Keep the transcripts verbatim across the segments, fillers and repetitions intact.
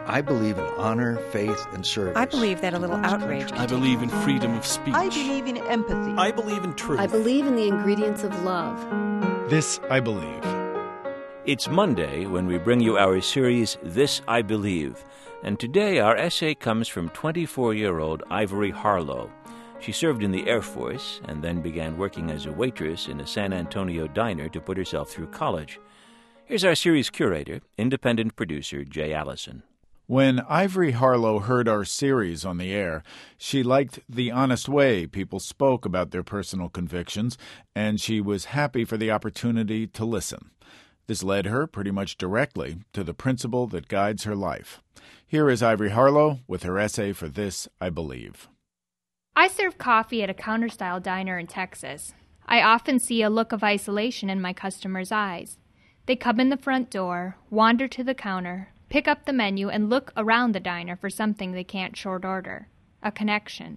I believe in honor, faith, and service. I believe that a little outrage can I believe in freedom of speech. I believe in empathy. I believe in truth. I believe in the ingredients of love. This I believe. It's Monday when we bring you our series, This I Believe. And today our essay comes from twenty-four-year-old Ivory Harlow. She served in the Air Force and then began working as a waitress in a San Antonio diner to put herself through college. Here's our series curator, independent producer Jay Allison. When Ivory Harlow heard our series on the air, she liked the honest way people spoke about their personal convictions, and she was happy for the opportunity to listen. This led her pretty much directly to the principle that guides her life. Here is Ivory Harlow with her essay for This I Believe. I serve coffee at a counter-style diner in Texas. I often see a look of isolation in my customers' eyes. They come in the front door, wander to the counter, pick up the menu, and look around the diner for something they can't short order, a connection.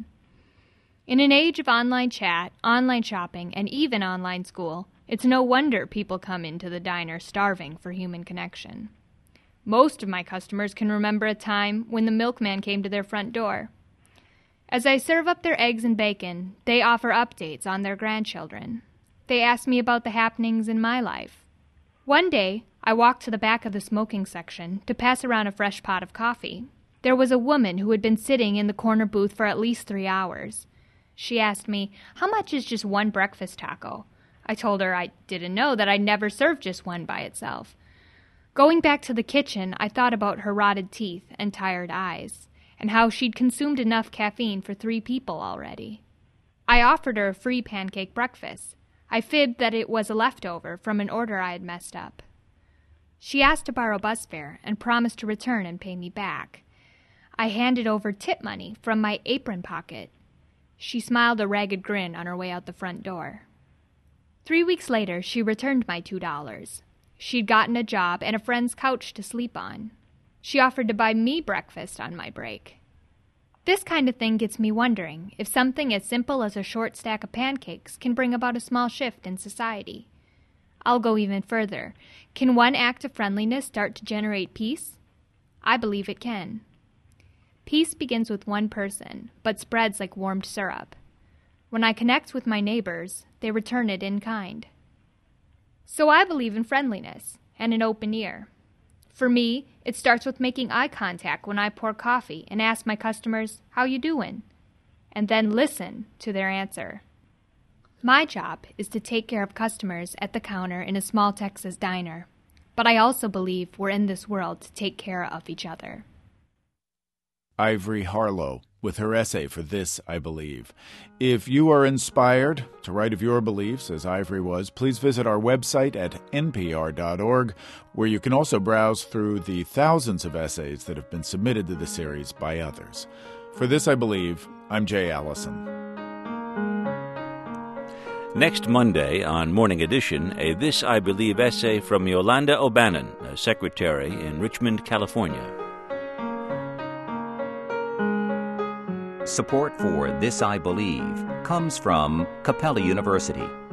In an age of online chat, online shopping, and even online school, it's no wonder people come into the diner starving for human connection. Most of my customers can remember a time when the milkman came to their front door. As I serve up their eggs and bacon, they offer updates on their grandchildren. They ask me about the happenings in my life. One day, I walked to the back of the smoking section to pass around a fresh pot of coffee. There was a woman who had been sitting in the corner booth for at least three hours. She asked me, "How much is just one breakfast taco?" I told her I didn't know that I'd never served just one by itself. Going back to the kitchen, I thought about her rotted teeth and tired eyes, and how she'd consumed enough caffeine for three people already. I offered her a free pancake breakfast. I fibbed that it was a leftover from an order I had messed up. She asked to borrow bus fare and promised to return and pay me back. I handed over tip money from my apron pocket. She smiled a ragged grin on her way out the front door. Three weeks later, she returned my two dollars. She'd gotten a job and a friend's couch to sleep on. She offered to buy me breakfast on my break. This kind of thing gets me wondering if something as simple as a short stack of pancakes can bring about a small shift in society. I'll go even further. Can one act of friendliness start to generate peace? I believe it can. Peace begins with one person, but spreads like warmed syrup. When I connect with my neighbors, they return it in kind. So I believe in friendliness and an open ear. For me, it starts with making eye contact when I pour coffee and ask my customers, "How you doing?" and then listen to their answer. My job is to take care of customers at the counter in a small Texas diner, but I also believe we're in this world to take care of each other. Ivory Harlow with her essay for This I Believe. If you are inspired to write of your beliefs, as Ivory was, please visit our website at n p r dot org, where you can also browse through the thousands of essays that have been submitted to the series by others. For This I Believe, I'm Jay Allison. Next Monday on Morning Edition, a This I Believe essay from Yolanda O'Bannon, a secretary in Richmond, California. Support for This I Believe comes from Capella University.